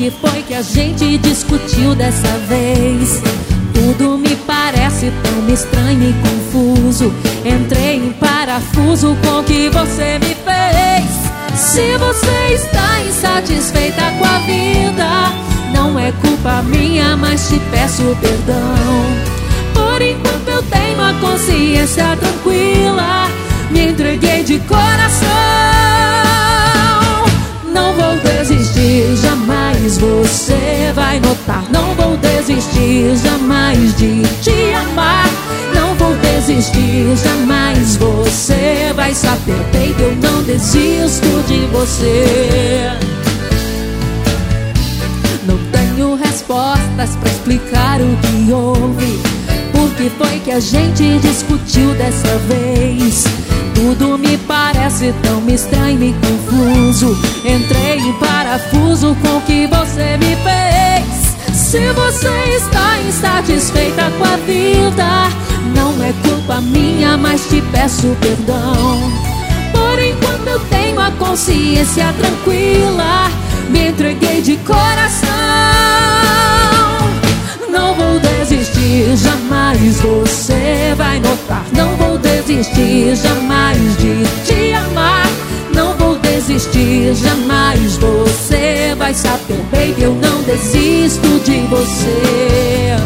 que foi que a gente discutiu dessa vez? Tudo me parece tão estranho e confuso. Entrei em parafuso com o que você me fez. Se você está insatisfeita com a vida, não é culpa minha, mas te peço perdão. Por enquanto eu tenho a consciência tranquila, me entreguei de coração. Não vou desistir jamais, você vai notar. Não vou desistir jamais de te amar. Não vou desistir jamais, você vai saber, baby, eu não desisto de você. Não tenho respostas pra explicar o que houve. Por que foi que a gente discutiu dessa vez? Tudo me parece tão estranho e confuso. Entrei em parafuso com o que você me fez. Se você está insatisfeita com a vida, não é culpa minha, mas te peço perdão. Por enquanto eu tenho a consciência tranquila, me entreguei de coração. Não vou desistir jamais, você vai notar. Não vou desistir jamais de te amar. Não vou desistir jamais, você vai saber, baby, eu não desisto de você.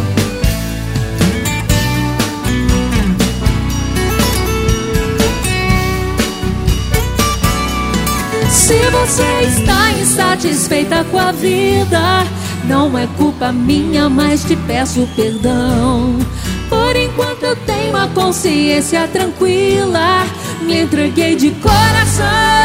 Se você está insatisfeita com a vida, não é culpa minha, mas te peço perdão. Por enquanto eu tenho a consciência tranquila, me entreguei de coração.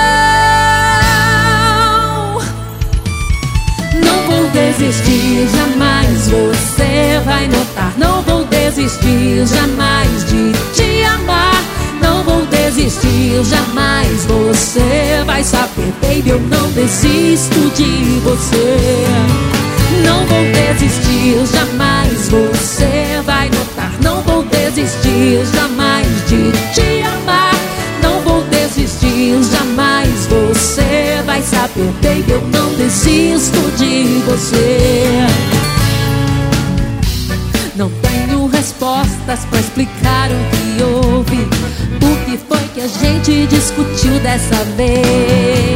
Não vou desistir jamais, você vai notar. Não vou desistir jamais de te amar. Não vou desistir jamais, você vai saber, baby, eu não desisto de você. Não vou desistir jamais, você vai notar. Não vou desistir jamais de te amar. Não vou desistir jamais, você vai saber, baby, eu não desisto de você. Não tenho respostas pra explicar o que houve. Por que foi que a gente discutiu dessa vez?